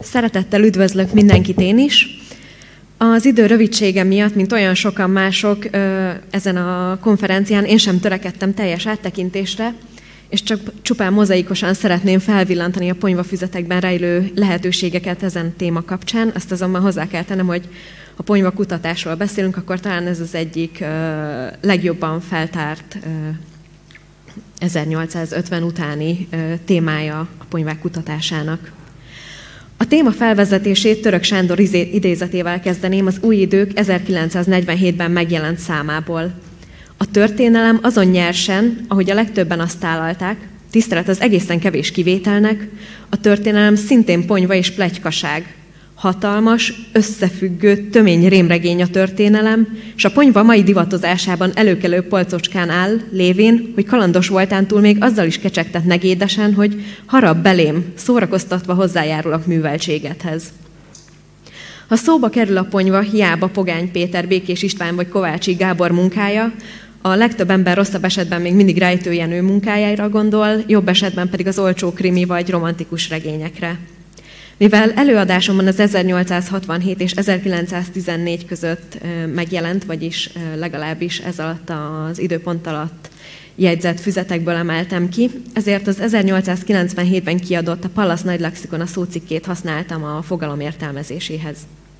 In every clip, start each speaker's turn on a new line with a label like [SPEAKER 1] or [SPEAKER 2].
[SPEAKER 1] Szeretettel üdvözlök mindenkit én is. Az idő rövidsége miatt, mint olyan sokan mások ezen a konferencián, én sem törekedtem teljes áttekintésre, és csak csupán mozaikosan szeretném felvillantani a ponyvafüzetekben rejlő lehetőségeket ezen téma kapcsán. Azt azonban hozzá kell tennem, hogy ha ponyvakutatásról beszélünk, akkor talán ez az egyik legjobban feltárt 1850 utáni témája a ponyvák kutatásának. A téma felvezetését Török Sándor idézetével kezdeném az Új idők 1947-ben megjelent számából. A történelem azon nyersen, ahogy a legtöbben azt tálalták, tisztelet az egészen kevés kivételnek, a történelem szintén ponyva és pletykaság. Hatalmas, összefüggő, tömény rémregény a történelem, és a ponyva mai divatozásában előkelő polcocskán áll, lévén, hogy kalandos voltán túl még azzal is kecsegtet negédesen, hogy harab belém, szórakoztatva hozzájárulok műveltségedhez. Ha szóba kerül a ponyva, hiába Pogány Péter, Békés István vagy Kovácsi Gábor munkája, a legtöbb ember rosszabb esetben még mindig Rejtő Jenő munkájára gondol, jobb esetben pedig az olcsó krimi vagy romantikus regényekre. Mivel előadásomban az 1867 és 1914 között megjelent, vagyis legalábbis ez alatt az időpont alatt jegyzett füzetekből emeltem ki, ezért az 1897-ben kiadott a Pallas Nagy Lexikon a szócikkét használtam a fogalom értelmezéséhez.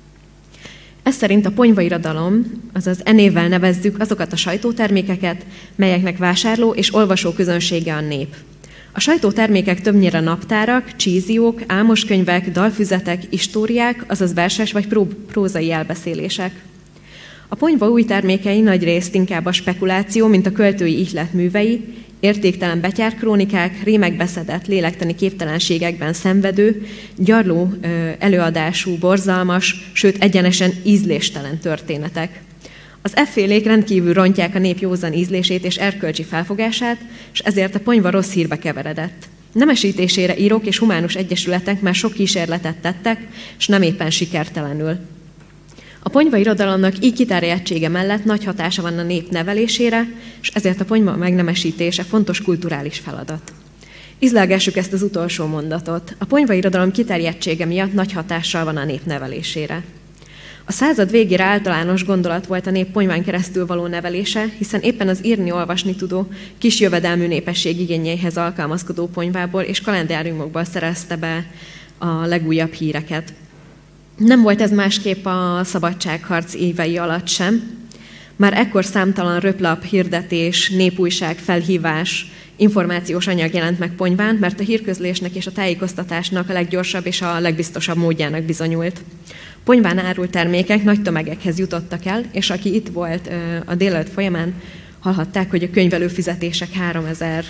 [SPEAKER 1] Ez szerint a ponyvairodalom, azaz névvel nevezzük azokat a sajtótermékeket, melyeknek vásárló és olvasó közönsége a nép. A sajtótermékek többnyire naptárak, csíziók, álmoskönyvek, dalfüzetek, istóriák, azaz verses vagy prózai elbeszélések. A ponyva új termékei nagyrészt inkább a spekuláció, mint a költői ihlet művei, értéktelen betyárkrónikák, rémek beszedett, lélektani képtelenségekben szenvedő, gyarló előadású, borzalmas, sőt egyenesen ízléstelen történetek. Az effélék rendkívül rontják a nép józan ízlését és erkölcsi felfogását, és ezért a ponyva rossz hírbe keveredett. Nemesítésére írók és humánus egyesületek már sok kísérletet tettek, és nem éppen sikertelenül. A ponyvairodalomnak így kiterjedtsége mellett nagy hatása van a nép nevelésére, és ezért a ponyva megnemesítése fontos kulturális feladat. Ízlelgessük ezt az utolsó mondatot. A ponyvairodalom kiterjedtsége miatt nagy hatással van a nép nevelésére. A század végére általános gondolat volt a nép ponyván keresztül való nevelése, hiszen éppen az írni-olvasni tudó, kis jövedelmű népesség igényeihez alkalmazkodó ponyvából és kalendáriumokból szerezte be a legújabb híreket. Nem volt ez másképp a szabadságharc évei alatt sem. Már ekkor számtalan röplap, hirdetés, népújság, felhívás, információs anyag jelent meg ponyván, mert a hírközlésnek és a tájékoztatásnak a leggyorsabb és a legbiztosabb módjának bizonyult. Ponyván árult termékek nagy tömegekhez jutottak el, és aki itt volt a délelőtt folyamán, hallhatták, hogy a könyvelőfizetések 3000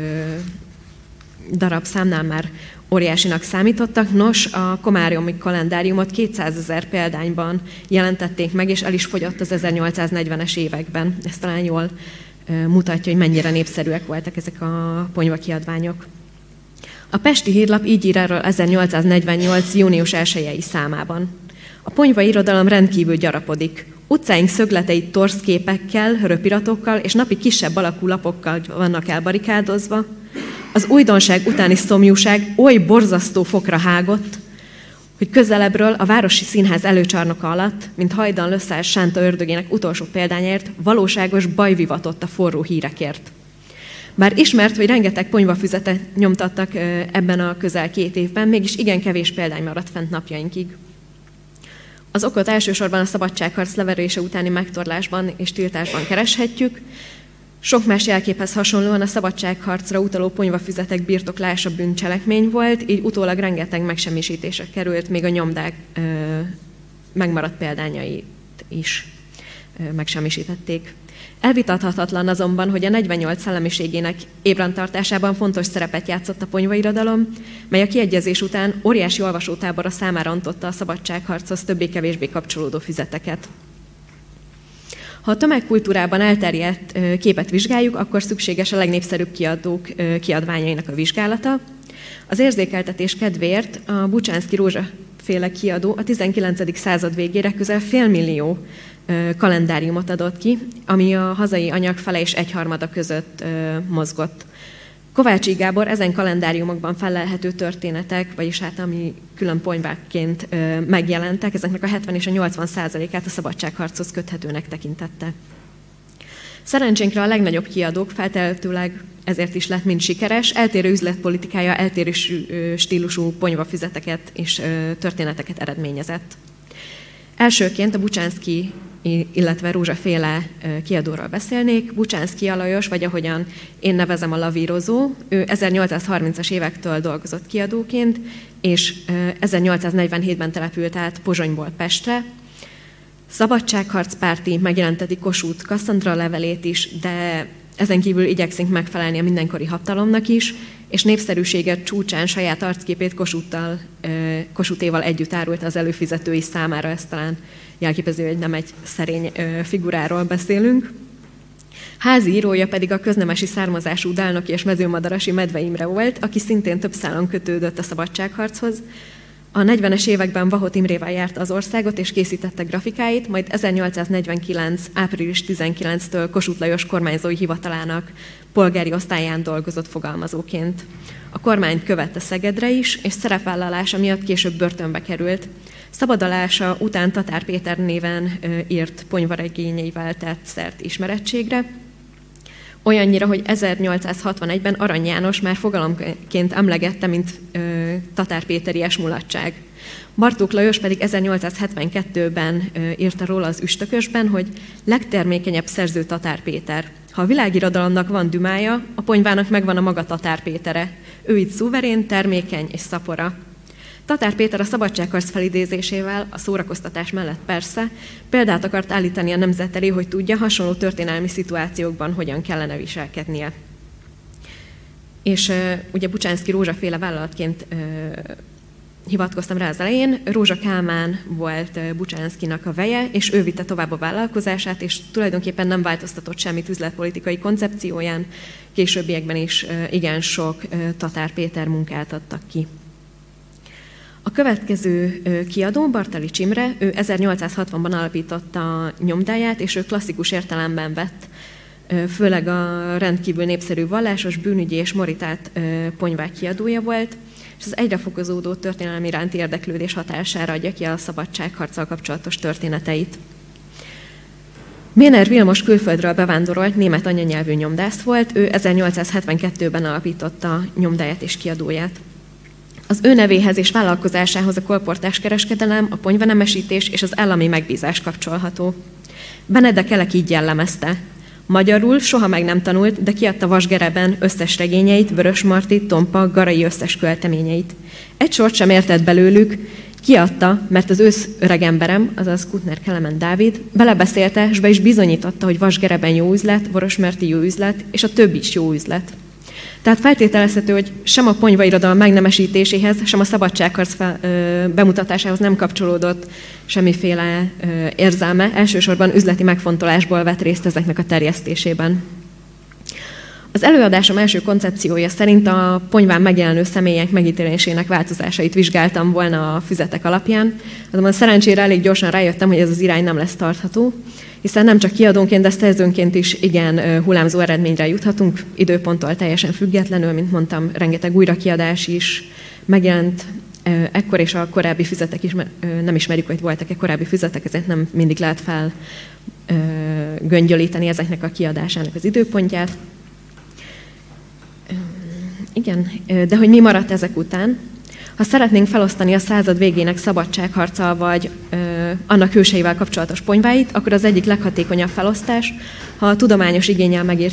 [SPEAKER 1] darab számnál már óriásinak számítottak. Nos, a komáromi kalendáriumot 200 000 példányban jelentették meg, és el is fogyott az 1840-es években. Ez talán jól mutatja, hogy mennyire népszerűek voltak ezek a ponyvakiadványok. A Pesti Hírlap így ír erről 1848. június 1-i számában. A ponyvairodalom rendkívül gyarapodik. Utcáink szögletei torszképekkel, röpiratokkal és napi kisebb alakú lapokkal vannak elbarikádozva. Az újdonság utáni szomjúság oly borzasztó fokra hágott, hogy közelebbről a Városi Színház előcsarnoka alatt, mint hajdan lösszás Sánta ördögének utolsó példányáért, valóságos baj vivatott a forró hírekért. Bár ismert, hogy rengeteg ponyvafüzetet nyomtattak ebben a közel 2 évben, mégis igen kevés példány maradt fent napjainkig. Az okot elsősorban a szabadságharc leverése utáni megtorlásban és tiltásban kereshetjük. Sok más jelképhez hasonlóan a szabadságharcra utaló ponyvafüzetek birtoklása bűncselekmény volt, így utólag rengeteg megsemmisítésre került, még a nyomdák megmaradt példányait is megsemmisítették. Elvitathatatlan azonban, hogy a 48 szellemiségének ébrentartásában fontos szerepet játszott a ponyvairodalom, mely a kiegyezés után óriási olvasótábora számára ontotta a szabadságharchoz többé-kevésbé kapcsolódó füzeteket. Ha a tömegkultúrában elterjedt képet vizsgáljuk, akkor szükséges a legnépszerűbb kiadók kiadványainak a vizsgálata. Az érzékeltetés kedvéért a Bucsánszky Rózsa féle kiadó a 19. század végére közel 500 000 kalendáriumot adott ki, ami a hazai anyag fele és egyharmada között mozgott. Kovácsi Gábor ezen kalendáriumokban fellelhető történetek, vagyis hát ami külön ponyvákként megjelentek, ezeknek a 70 és a 80%-át a szabadságharchoz köthetőnek tekintette. Szerencsénkre a legnagyobb kiadók, feltehetőleg ezért is lett mind sikeres, eltérő üzletpolitikája, eltérő stílusú ponyvafüzeteket és történeteket eredményezett. Elsőként a Bucsánszky, illetve Rózsaféle kiadóról beszélnék. Bucsánszky Alajos, vagy ahogyan én nevezem, a lavírozó, ő 1830-as évektől dolgozott kiadóként, és 1847-ben települt át Pozsonyból Pestre. Szabadságharcpárti, megjelenteti Kossuth Kasszandra levelét is, de ezen kívül igyekszik megfelelni a mindenkori hatalomnak is, és népszerűséget csúcsán saját arcképét Kossuth-éval együtt árult az előfizetői számára, ez talán jelképező, hogy nem egy szerény figuráról beszélünk. Házi írója pedig a köznemesi származású Dálnoki és Mezőmadarasi Medve Imre volt, aki szintén több szálon kötődött a szabadságharchoz. A 40-es években Vahot Imrével járta az országot és készítette grafikáit, majd 1849. április 19-től Kossuth Lajos kormányzói hivatalának polgári osztályán dolgozott fogalmazóként. A kormányt követte Szegedre is, és szerepvállalása miatt később börtönbe került. Szabadulása után Tatár Péter néven írt ponyvaregényeivel tett szert ismerettségre, olyannyira, hogy 1861-ben Arany János már fogalomként emlegette, mint Tatár Péteries mulatság. Bartók Lajos pedig 1872-ben írta róla az Üstökösben, hogy legtermékenyebb szerző Tatár Péter. Ha a világirodalomnak van dümája, a ponyvának megvan a maga Tatár Pétere. Ő itt szuverén, termékeny és szapora. Tatár Péter a szabadságharc felidézésével, a szórakoztatás mellett persze, példát akart állítani a nemzet elé, hogy tudja, hasonló történelmi szituációkban hogyan kellene viselkednie. És ugye Bucsánszky Rózsaféle vállalatként hivatkoztam rá az elején. Rózsa Kálmán volt Bucsánszkynak a veje, és ő vitte tovább a vállalkozását, és tulajdonképpen nem változtatott semmit üzletpolitikai koncepcióján. Későbbiekben is igen sok Tatár Péter munkát adtak ki. A következő kiadó, Bartalics Imre, ő 1860-ban alapította a nyomdáját, és ő klasszikus értelemben vett, főleg a rendkívül népszerű vallásos, bűnügyi és moritát ponyvák kiadója volt, és az egyre fokozódó történelmi iránti érdeklődés hatására adja ki a szabadságharccal kapcsolatos történeteit. Méner Vilmos külföldről bevándorolt német anyanyelvű nyomdász volt, ő 1872-ben alapította a nyomdáját és kiadóját. Az ő nevéhez és vállalkozásához a kolportás kereskedelem, a ponyvanemesítés és az állami megbízás kapcsolható. Benedek Elek így jellemezte. Magyarul soha meg nem tanult, de kiadta Vasgereben összes regényeit, Vörösmarty, Tompa, Garai összes költeményeit. Egy sort sem értett belőlük, kiadta, mert az ősz öregemberem, azaz Kutner Kelemen Dávid, belebeszélte, és be is bizonyította, hogy Vasgereben jó üzlet, Vörösmarty jó üzlet, és a többi is jó üzlet. Tehát feltételezhető, hogy sem a ponyvairodalom megnemesítéséhez, sem a szabadságharc bemutatásához nem kapcsolódott semmiféle érzelme, elsősorban üzleti megfontolásból vett részt ezeknek a terjesztésében. Az előadásom első koncepciója szerint a ponyván megjelenő személyek megítélésének változásait vizsgáltam volna a füzetek alapján, azonban szerencsére elég gyorsan rájöttem, hogy ez az irány nem lesz tartható, hiszen nem csak kiadónként, de szerzőnként is igen hullámzó eredményre juthatunk, időponttól teljesen függetlenül, mint mondtam, rengeteg újrakiadás is megjelent ekkor, és a korábbi füzetek is, nem ismerjük, hogy voltak-e korábbi füzetek, ezért nem mindig lehet felgöngyölíteni ezeknek a kiadásának az időpontját. Igen, de hogy mi maradt ezek után? Ha szeretnénk felosztani a század végének szabadságharccal vagy annak hőseivel kapcsolatos ponyváit, akkor az egyik leghatékonyabb felosztás, ha a tudományos igénnyel megírt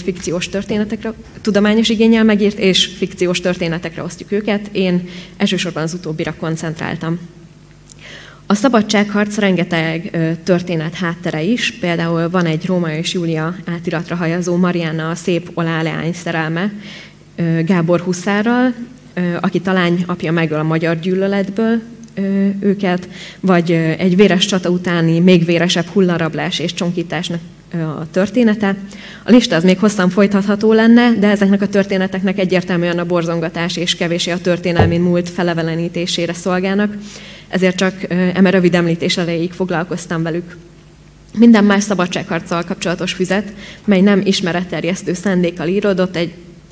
[SPEAKER 1] és fikciós történetekre osztjuk őket. Én elsősorban az utóbbira koncentráltam. A szabadságharc rengeteg történet háttere is, például van egy Rómeó és Júlia átiratra hajazó Marianna a szép olá leány szerelme Gábor huszárral, aki talány apja megöl a magyar gyűlöletből őket, vagy egy véres csata utáni még véresebb hullarablás és csonkításnak a története. A lista az még hosszan folytatható lenne, de ezeknek a történeteknek egyértelműen a borzongatás és kevéssé a történelmi múlt felevelenítésére szolgálnak, ezért csak eme rövid említés elejéig foglalkoztam velük. Minden más szabadságharccal kapcsolatos füzet, mely nem ismeretterjesztő szándékkal íródott, egy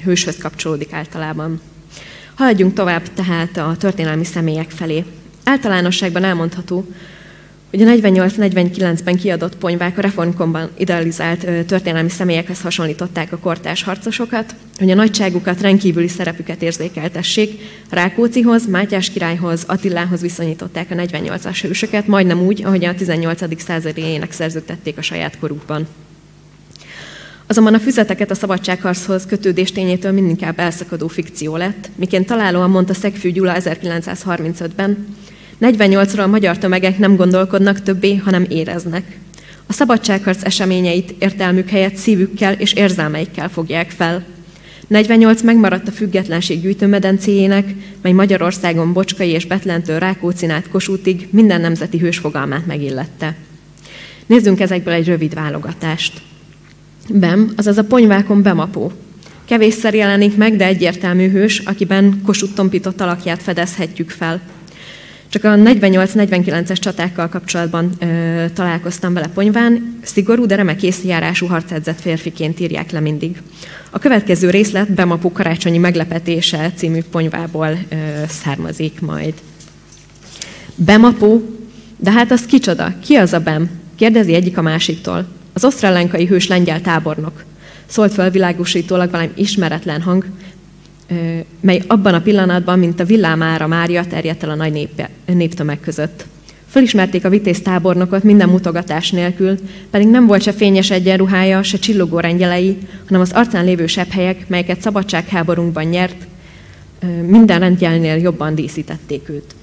[SPEAKER 1] hőshöz kapcsolódik általában. Haladjunk tovább tehát a történelmi személyek felé. Általánosságban elmondható, hogy a 48-49-ben kiadott ponyvák a reformkorban idealizált történelmi személyekhez hasonlították a kortárs harcosokat, hogy a nagyságukat, rendkívüli szerepüket érzékeltessék. Rákóczihoz, Mátyás királyhoz, Attilához viszonyították a 48-as hősöket, majdnem úgy, ahogy a 18. század elejének szerződtették a saját korukban. Azonban a füzeteket a szabadságharchoz kötődés tényétől mindinkább elszakadó fikció lett, miként találóan mondta Szegfű Gyula 1935-ben, 48-ról a magyar tömegek nem gondolkodnak többé, hanem éreznek. A szabadságharc eseményeit értelmük helyett szívükkel és érzelmeikkel fogják fel. 48 megmaradt a függetlenség gyűjtőmedencéjének, mely Magyarországon Bocskai és Bethlentől Rákóczin át Kossuthig minden nemzeti hős fogalmát megillette. Nézzünk ezekből egy rövid válogatást. Bem, azaz a ponyvákon Bemapó. Kevésszer jelenik meg, de egyértelmű hős, akiben Kossuth tompított alakját fedezhetjük fel. Csak a 48-49-es csatákkal kapcsolatban találkoztam vele ponyván, szigorú, de remek észjárású harcedzett férfiként írják le mindig. A következő részlet Bemapó karácsonyi meglepetése című ponyvából származik majd. Bemapó? De hát az kicsoda? Ki az a Bem? Kérdezi egyik a másiktól. Az osztrálánkai hős lengyel tábornok. Szólt fel világosítólag valami ismeretlen hang, mely abban a pillanatban, mint a villámára Mária terjedt el a nagy néptömeg között. Fölismerték a vitéz tábornokot minden mutogatás nélkül, pedig nem volt se fényes egyenruhája, se csillogó rengyelei, hanem az arcán lévő sebhelyek, melyeket szabadságháborunkban nyert, minden rendjelnél jobban díszítették őt.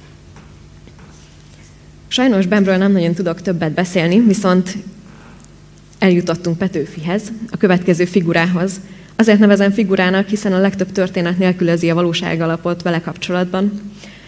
[SPEAKER 1] Sajnos Bemről nem nagyon tudok többet beszélni, viszont eljutottunk Petőfihez, a következő figurához. Azért nevezem figurának, hiszen a legtöbb történet nélkülözi a valóságalapot vele kapcsolatban.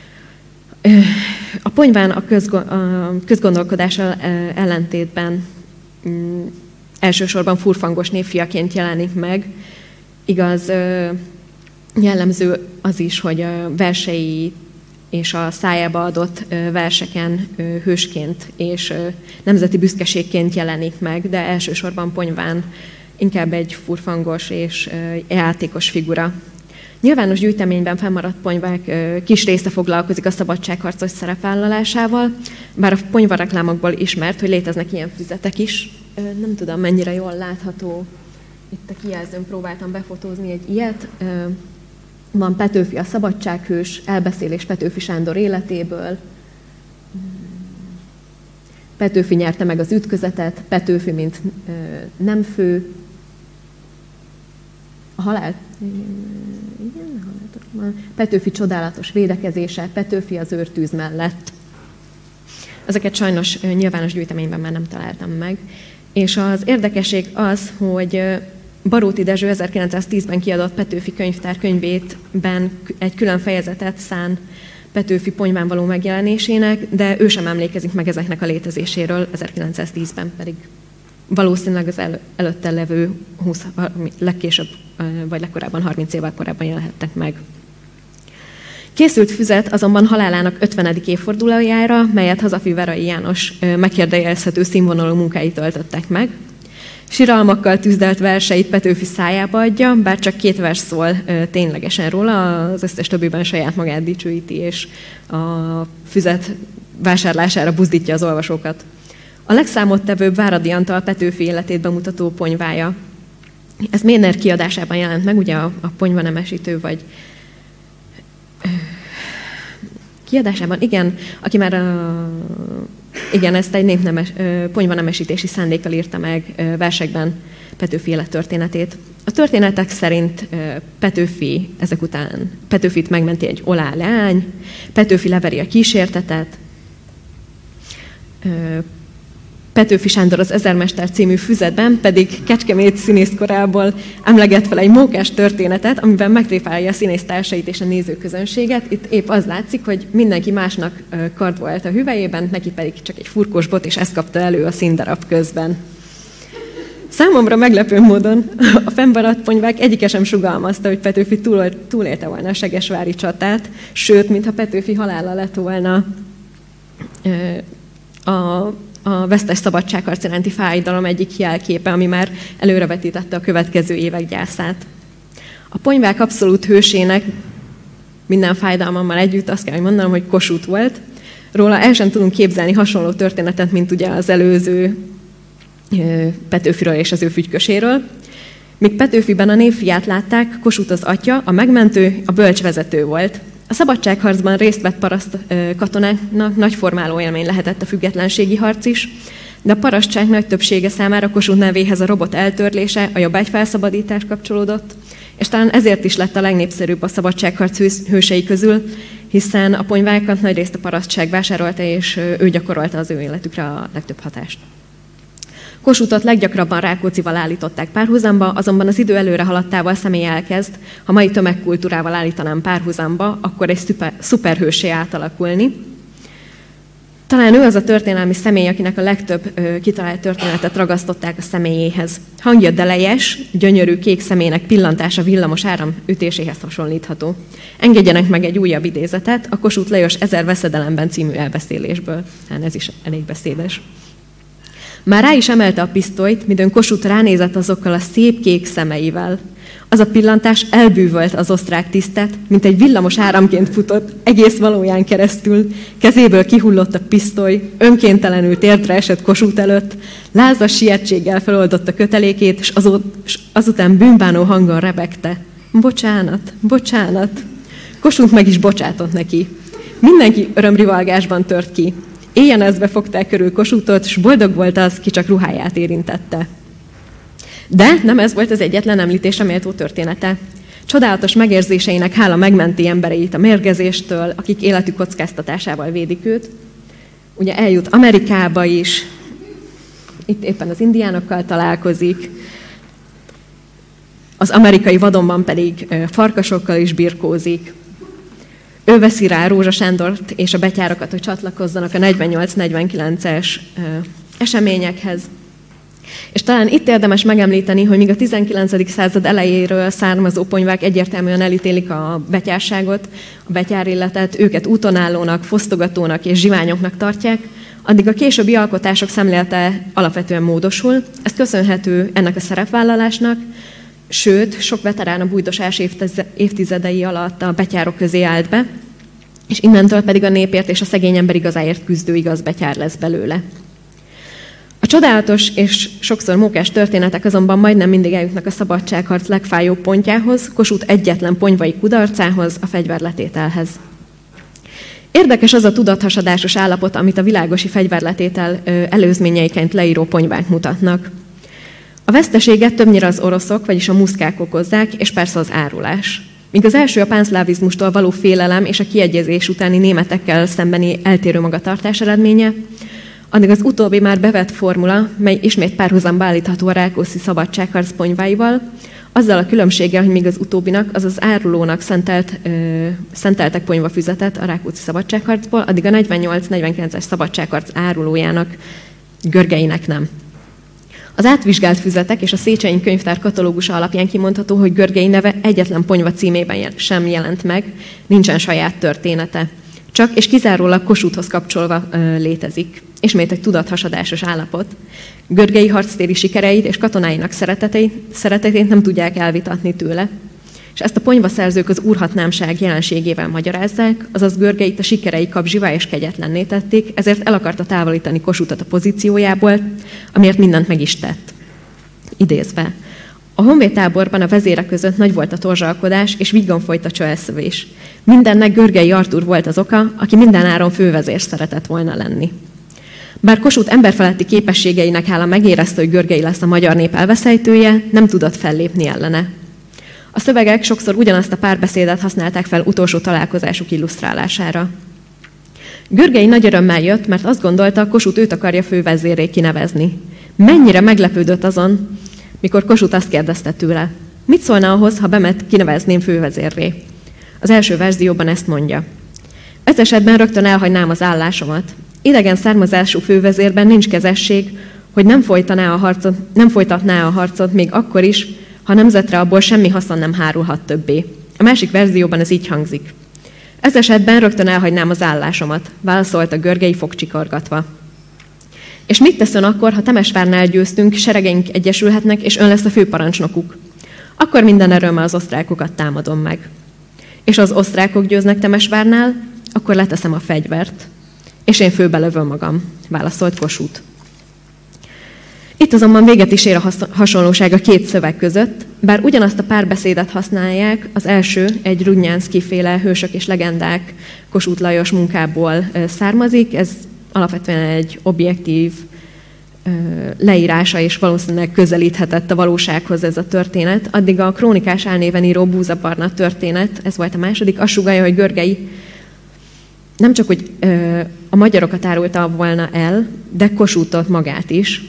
[SPEAKER 1] A ponyván a közgondolkodással ellentétben elsősorban furfangos névfiaként jelenik meg. Igaz, jellemző az is, hogy a versei és a szájába adott verseken hősként és nemzeti büszkeségként jelenik meg, de elsősorban ponyván inkább egy furfangos és játékos figura. Nyilvános gyűjteményben fennmaradt ponyvák kis része foglalkozik a szabadságharcos szerepvállalásával, bár a ponyvareklámokból ismert, hogy léteznek ilyen füzetek is. Nem tudom, mennyire jól látható. Itt a kijelzőn próbáltam befotózni egy ilyet. Van Petőfi a szabadsághős, elbeszélés Petőfi Sándor életéből. Petőfi nyerte meg az ütközetet, Petőfi, mint nemfő. A halál... Petőfi csodálatos védekezése, Petőfi az őrtűz mellett. Ezeket sajnos nyilvános gyűjteményben már nem találtam meg. És az érdekesség az, hogy Baróti Dezső 1910-ben kiadott Petőfi könyvtár könyvében egy külön fejezetet szán Petőfi ponyván való megjelenésének, de ő sem emlékezik meg ezeknek a létezéséről, 1910-ben pedig valószínűleg az előtte levő 20, legkésőbb, vagy legkorábban 30 évvel korábban jelenhettek meg. Készült füzet azonban halálának 50. évfordulójára, melyet Hazafi Verai János megkérdőjelezhető színvonalú munkái töltöttek meg. Siralmakkal tűzdelt verseit Petőfi szájába adja, bár csak 2 vers szól ténylegesen róla, az összes többiben saját magát dicsőíti, és a füzet vásárlására buzdítja az olvasókat. A legszámottevőbb Váradi Antal Petőfi életét bemutató ponyvája. Ez Méner kiadásában jelent meg, ugye a ponyvanemesítő, vagy kiadásában, igen, aki már igen, ezt egy ponyvanemesítési szándékkal írta meg versekben Petőfi élettörténetét. A történetek szerint Petőfi ezek után Petőfit megmenti egy olá leány, Petőfi leveri a kísértetet, Petőfi Sándor az Ezermester című füzetben pedig Kecskemét színészkorából emleget fel egy mókás történetet, amiben megtréfálja a színésztársait és a nézőközönséget. Itt épp az látszik, hogy mindenki másnak kard volt a hüvelyében, neki pedig csak egy furkós bot, és ezt kapta elő a színdarab közben. Számomra meglepő módon a fennmaradt ponyvák egyike sem sugalmazta, hogy Petőfi túlélte volna a segesvári csatát, sőt, mintha Petőfi halála lett volna a vesztes szabadságharc iránti fájdalom egyik jelképe, ami már előrevetítette a következő évek gyászát. A ponyvák abszolút hősének minden fájdalmammal együtt azt kell, hogy mondanom, hogy Kossuth volt. Róla el sem tudunk képzelni hasonló történetet, mint ugye az előző Petőfiről és az ő fügyköséről. Míg Petőfiben a névfiát látták, Kossuth az atya, a megmentő, a bölcsvezető volt. A szabadságharcban részt vett paraszt katonáknak nagy formáló élmény lehetett a függetlenségi harc is, de a parasztság nagy többsége számára Kossuth nevéhez a robot eltörlése, a jobbágyfelszabadítás kapcsolódott, és talán ezért is lett a legnépszerűbb a szabadságharc hősei közül, hiszen a ponyvákat nagyrészt a parasztság vásárolta, és ő gyakorolta az ő életükre a legtöbb hatást. Kossuthot leggyakrabban Rákóczival állították párhuzamba, azonban az idő előre haladtával személy elkezd, ha mai tömegkultúrával állítanám párhuzamba, akkor egy szuperhőssé átalakulni. Talán ő az a történelmi személy, akinek a legtöbb kitalált történetet ragasztották a személyéhez. Hangja delejes, gyönyörű kék szemének pillantása villamos áram ütéséhez hasonlítható. Engedjenek meg egy újabb idézetet a Kossuth Lajos 1000 veszedelemben című elbeszélésből. Hát ez is elég beszédes. Már rá is emelte a pisztolyt, midőn Kossuth ránézett azokkal a szép kék szemeivel. Az a pillantás elbűvölt az osztrák tisztet, mint egy villamos áramként futott egész valóján keresztül. Kezéből kihullott a pisztoly, önkéntelenül térdre esett Kossuth előtt, lázas sietséggel feloldotta kötelékét, és azután bűnbánó hangon rebegte. Bocsánat, bocsánat. Kossuth meg is bocsátott neki. Mindenki örömrivalgásban tört ki. Éjjenezve fogták körül Kossuthot, s boldog volt az, ki csak ruháját érintette. De nem ez volt az egyetlen említésre méltó története. Csodálatos megérzéseinek hála megmenti embereit a mérgezéstől, akik életük kockáztatásával védik őt. Ugye eljut Amerikába is, itt éppen az indiánokkal találkozik, az amerikai vadonban pedig farkasokkal is birkózik. Ő veszi rá Rózsa Sándort és a betyárokat, hogy csatlakozzanak a 48-49-es eseményekhez. És talán itt érdemes megemlíteni, hogy míg a 19. század elejéről származó ponyvák egyértelműen elítélik a betyárságot, a betyárilletet, őket útonállónak, fosztogatónak és zsiványoknak tartják, addig a későbbi alkotások szemlélete alapvetően módosul. Ez köszönhető ennek a szerepvállalásnak, sőt, sok veterán a bújdosás évtizedei alatt a betyárok közé állt be, és innentől pedig a népért és a szegény ember igazáért küzdő igaz betyár lesz belőle. A csodálatos és sokszor mókás történetek azonban majdnem mindig eljutnak a szabadságharc legfájóbb pontjához, Kossuth egyetlen ponyvai kudarcához, a fegyverletételhez. Érdekes az a tudathasadásos állapot, amit a világosi fegyverletétel előzményeiként leíró ponyvák mutatnak. A veszteséget többnyire az oroszok, vagyis a muszkák okozzák, és persze az árulás. Míg az első a pánszlávizmustól való félelem és a kiegyezés utáni németekkel szembeni eltérő magatartás eredménye, addig az utóbbi már bevett formula, mely ismét párhuzamba állítható a rákóczi szabadságharc ponyváival, azzal a különbséggel, hogy még az utóbbinak, azaz árulónak szenteltek ponyvafüzetet a rákóczi szabadságharcból, addig a 48-49-es szabadságharc árulójának, Görgeinek nem. Az átvizsgált füzetek és a Széchenyi könyvtár katalógusa alapján kimondható, hogy Görgei neve egyetlen ponyva címében sem jelent meg, nincsen saját története. Csak és kizárólag Kossuthhoz kapcsolva létezik. Ismét egy tudathasadásos állapot. Görgei harctéri sikereit és katonáinak szeretetét nem tudják elvitatni tőle. És ezt a ponyvaszerzők az úrhatnámság jelenségével magyarázzák, azaz Görgeit a sikerei kapzsivá és kegyetlenné tették, ezért el akarta távolítani Kossuthot a pozíciójából, amiért mindent meg is tett. Idézve. A honvédtáborban a vezérek között nagy volt a torzsalkodás, és viggon folyt a csőelszövés. Mindennek Görgei Artúr volt az oka, aki mindenáron fővezér szeretett volna lenni. Bár Kossuth emberfeletti képességeinek hála megérezte, hogy Görgei lesz a magyar nép elveszejtője, nem tudott fellépni ellene. A szövegek sokszor ugyanazt a párbeszédet használták fel utolsó találkozásuk illusztrálására. Görgei nagy örömmel jött, mert azt gondolta, Kossuth őt akarja fővezérré kinevezni. Mennyire meglepődött azon, mikor Kossuth azt kérdezte tőle, mit szólna ahhoz, ha Bemet kinevezném fővezérré? Az első verzióban ezt mondja. Ez esetben rögtön elhagynám az állásomat. Idegen származású fővezérben nincs kezesség, hogy nem folytatná a harcot még akkor is, ha nemzetre abból semmi haszon nem hárulhat többé. A másik verzióban ez így hangzik. Ez esetben rögtön elhagynám az állásomat, válaszolta Görgei fogcsikorgatva. És mit tesz ön akkor, ha Temesvárnál győztünk, seregeink egyesülhetnek, és ön lesz a főparancsnokuk? akkor minden erőmmel az osztrákokat támadom meg. És az osztrákok győznek Temesvárnál, akkor leteszem a fegyvert, és én főbelövöm magam, válaszolt Kossuth. Itt azonban véget is ér a hasonlóság a két szöveg között, bár ugyanazt a párbeszédet használják, az első egy Rudnyánszky-féle Hősök és legendák Kossuth Lajos munkából származik, ez alapvetően egy objektív leírása, és valószínűleg közelíthetett a valósághoz ez a történet. Addig a Krónikás álnéven író Búza Barna történet, ez volt a második, azt sugallja, hogy Görgei nem csak, hogy a magyarokat árulta volna el, de Kossuthot magát is.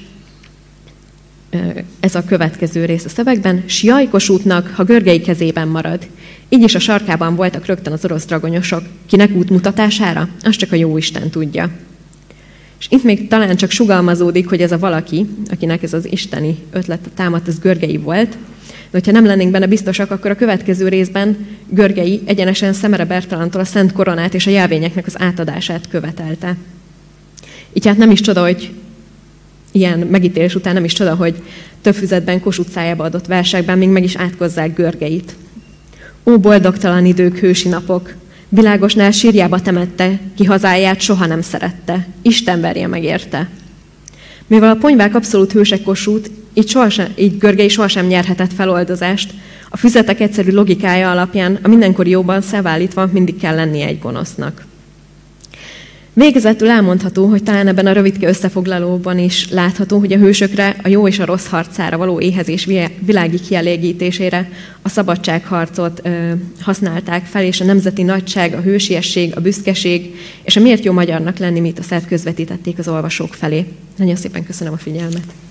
[SPEAKER 1] Ez a következő rész a szövegben. S jaj Kossuthnak, ha Görgei kezében marad. Így is a sarkában voltak rögtön az orosz dragonyosok. Kinek útmutatására? Azt csak a jóisten tudja. És itt még talán csak sugalmazódik, hogy ez a valaki, akinek ez az isteni ötlete támadt, ez Görgei volt. De hogyha nem lennénk benne biztosak, akkor a következő részben Görgei egyenesen Szemere Bertalantól a Szent Koronát és a jelvényeknek az átadását követelte. Így hát nem is csoda, hogy ilyen megítélés után nem is csoda, hogy több füzetben Kossuth szájába adott versekben még meg is átkozzák Görgeit. Ó, boldogtalan idők, hősi napok! Világosnál sírjába temette, ki hazáját soha nem szerette. Isten verje meg érte. Mivel a ponyvák abszolút hősek Kossuth, így Görgei sohasem nyerhetett feloldozást, a füzetek egyszerű logikája alapján a mindenkori jóban szelvállítva mindig kell lennie egy gonosznak. Végezetül elmondható, hogy talán ebben a rövidke összefoglalóban is látható, hogy a hősökre, a jó és a rossz harcára való éhezés világi kielégítésére a szabadságharcot használták fel, és a nemzeti nagyság, a hősiesség, a büszkeség, és a miért jó magyarnak lenni, mit a szert közvetítették az olvasók felé. Nagyon szépen köszönöm a figyelmet.